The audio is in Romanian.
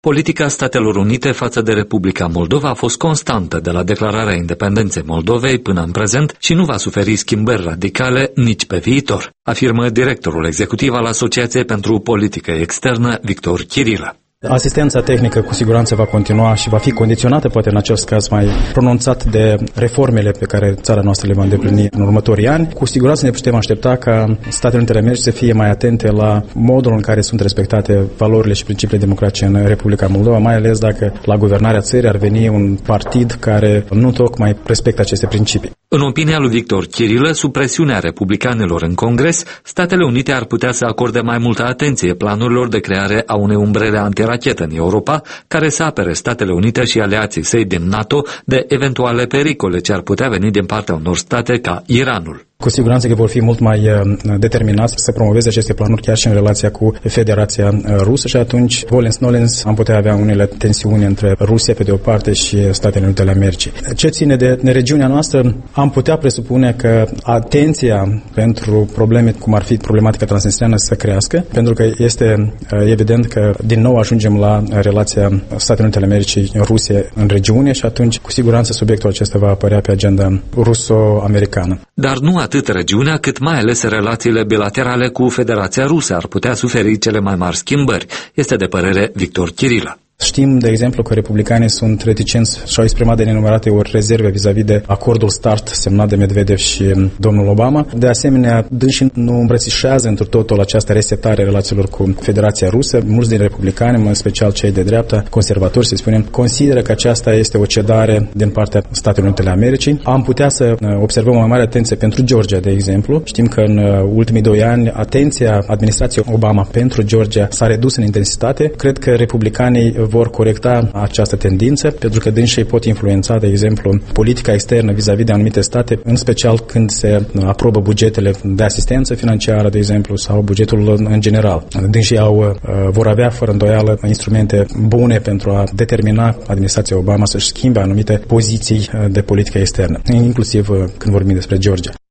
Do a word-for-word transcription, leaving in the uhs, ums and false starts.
Politica Statelor Unite față de Republica Moldova a fost constantă de la declararea independenței Moldovei până în prezent și nu va suferi schimbări radicale nici pe viitor, afirmă directorul executiv al Asociației pentru Politică Externă, Victor Chirilă. Asistența tehnică cu siguranță va continua și va fi condiționată, poate în acest caz mai pronunțat, de reformele pe care țara noastră le va îndeplini în următorii ani. Cu siguranță ne putem aștepta ca Statele Unite ale Americii să fie mai atente la modul în care sunt respectate valorile și principiile democratice în Republica Moldova, mai ales dacă la guvernarea țării ar veni un partid care nu tocmai respectă aceste principii. În opinia lui Victor Chirilă, sub presiunea republicanilor în Congres, Statele Unite ar putea să acorde mai multă atenție planurilor de creare a unei umbrele antirachetă în Europa, care să apere Statele Unite și aliații săi din NATO de eventuale pericole ce ar putea veni din partea unor state ca Iranul. Cu siguranță că vor fi mult mai determinați să promoveze aceste planuri chiar și în relația cu Federația Rusă și atunci, volens-nolens, am putea avea unele tensiuni între Rusia pe de o parte și Statele Unite ale Americii. Ce ține de regiunea noastră, am putea presupune că atenția pentru probleme cum ar fi problematica transnistreană să crească, pentru că este evident că din nou ajungem la relația Statele Unite ale Americii Rusia în regiune și atunci cu siguranță subiectul acesta va apărea pe agenda ruso-americană. Dar nu atât regiunea, cât mai ales relațiile bilaterale cu Federația Rusă ar putea suferi cele mai mari schimbări, este de părere Victor Chirilă. Știm, de exemplu, că republicanii sunt reticenți și au exprimat de nenumărate ori rezerve vis-a-vis de acordul START semnat de Medvedev și domnul Obama. De asemenea, dânsii nu îmbrățișează într totul această resetare a relațiilor cu Federația Rusă. Mulți din republicani, în special cei de dreapta, conservatori, să spunem, consideră că aceasta este o cedare din partea Statelor Unite ale Americii. Am putea să observăm o mai mare atenție pentru Georgia, de exemplu. Știm că în ultimii doi ani atenția administrației Obama pentru Georgia s-a redus în intensitate. Cred că republicanii vor corecta această tendință, pentru că dânsii pot influența, de exemplu, politica externă vis-a-vis de anumite state, în special când se aprobă bugetele de asistență financiară, de exemplu, sau bugetul în general. Dânsii au, vor avea, fără îndoială, instrumente bune pentru a determina administrația Obama să-și schimbe anumite poziții de politică externă, inclusiv când vorbim despre Georgia.